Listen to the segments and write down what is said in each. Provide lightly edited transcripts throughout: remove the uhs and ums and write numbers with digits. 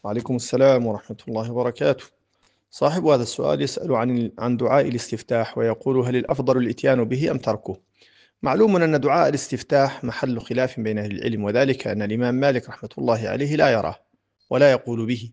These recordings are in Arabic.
وعليكم السلام ورحمة الله وبركاته. صاحب هذا السؤال يسأل عن دعاء الاستفتاح ويقول: هل الأفضل الإتيان به أم تركه؟ معلوم أن دعاء الاستفتاح محل خلاف بين أهل العلم، وذلك أن الإمام مالك رحمة الله عليه لا يراه ولا يقول به،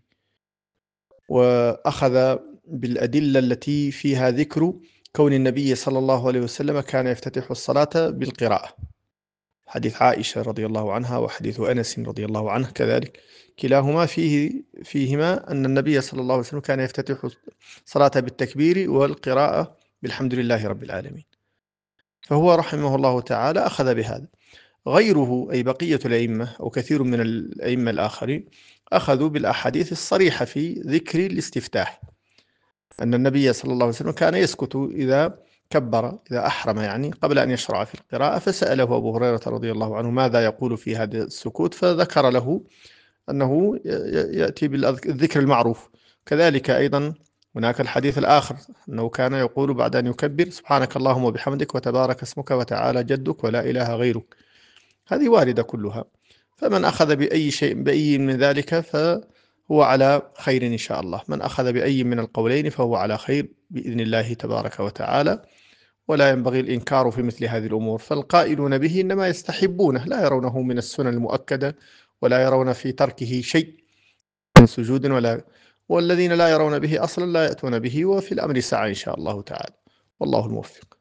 وأخذ بالأدلة التي فيها ذكر كون النبي صلى الله عليه وسلم كان يفتتح الصلاة بالقراءة، حديث عائشة رضي الله عنها وحديث أنس رضي الله عنه كذلك، كلاهما فيهما أن النبي صلى الله عليه وسلم كان يفتتح الصلاة بالتكبير والقراءة بالحمد لله رب العالمين، فهو رحمه الله تعالى أخذ بهذا. غيره أي بقية الأئمة أو كثير من الأئمة الآخرين أخذوا بالأحاديث الصريحة في ذكر الاستفتاح، أن النبي صلى الله عليه وسلم كان يسكت إذا كبر، إذا أحرم يعني قبل أن يشرع في القراءة، فسأله أبو هريرة رضي الله عنه ماذا يقول في هذا السكوت، فذكر له أنه يأتي بالذكر المعروف. كذلك أيضا هناك الحديث الآخر أنه كان يقول بعد أن يكبر: سبحانك اللهم وبحمدك وتبارك اسمك وتعالى جدك ولا إله غيرك. هذه واردة كلها، فمن أخذ بأي من ذلك فهو على خير إن شاء الله، من أخذ بأي من القولين فهو على خير بإذن الله تبارك وتعالى، ولا ينبغي الإنكار في مثل هذه الأمور، فالقائلون به إنما يستحبونه، لا يرونه من السنن المؤكدة، ولا يرون في تركه شيء من سجود والذين لا يرون به أصلا لا يأتون به، وفي الأمر سعة إن شاء الله تعالى، والله الموفق.